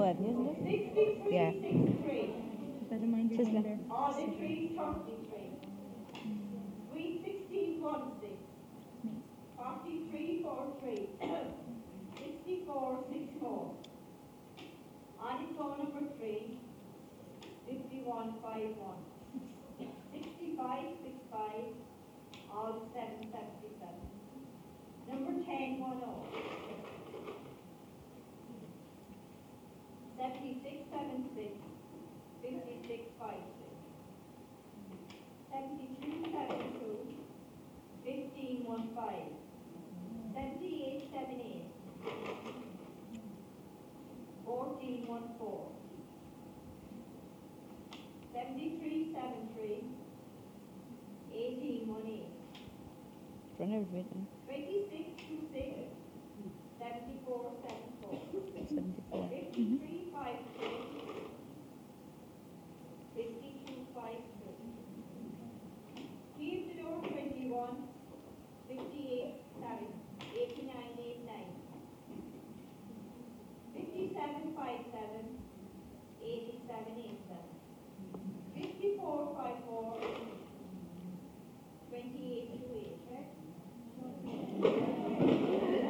Buddy, isn't it? 63, Yeah. 63. Better mind your Sizzler. finger. On the 333. 316, 16. 43, 43. 64, 64. On its own number 3. 51, 51. 65, 65. All 777. Number 10, 10. 76, 76. 56, 56. 72, 72. 15, 15. 78, 78. 14, 14. 73, 73. 18, 18. Run over it. 26, 26. 74, 74. 74. 53, 53. 52, 52. Keep the door 21. 58, 7. 89, 89. 57, 57.